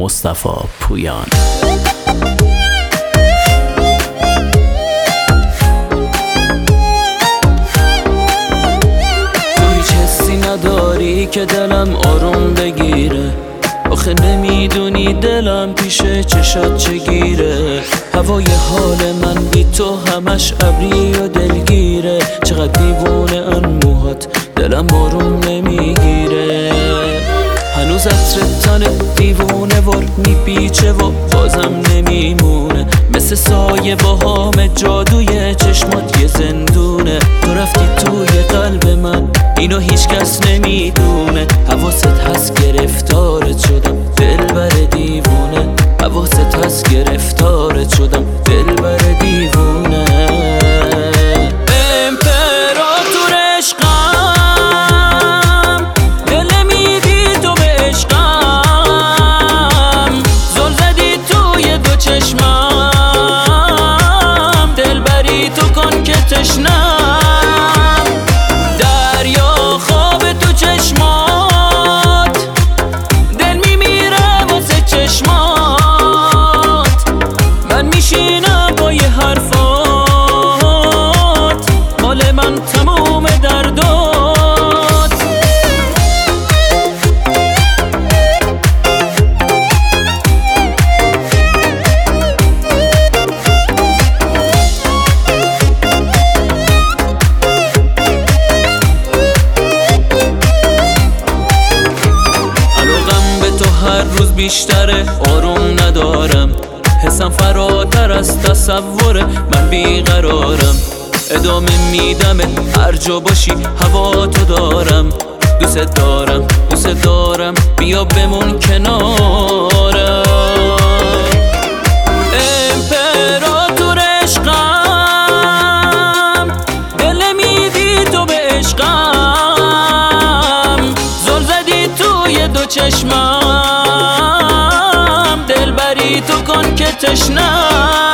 مصطفی پویان. تو هیچ حسی نداری که دلم آروم بگیره، آخه نمیدونی دلم پیش چشات چگیره. هوای حال من بی تو همش ابری و دلگیره، چقدر دیوونه ان موهات دلم آروم نمیگیره. هنوز عطر تن دیوونه ور میپیچه و بازم نمیمونه، مثل سایه با هام جادوی چشمات یه زندونه. تو رفتی توی قلب من اینو هیچ کس نمیدونه، حواست هست گرفتارت شدم دلبر دیوونه، حواست هست گرفتارت شدم دلبر دیوونه. امپراتور عشقم دل میدی تو به عشقم، زل زدی توی دو چشمم، دلبری تو کن که تشنم، دریا خواب تو چشمات، دل میمیره واسه چشمات، من میشینم با یه حرفات، مال من تموم دردات. هر روز بیشتره آروم ندارم، حسم فراتر از تصوره، من بیقرارم، ادامه میدم هر جا باشی هوا تو دارم، دوست دارم دوست دارم بیا بمون کنارم. امپراتور عشقم دل میدی تو به عشقم، زل زدی توی دو چشمم، دلبری تو کن که تشنم.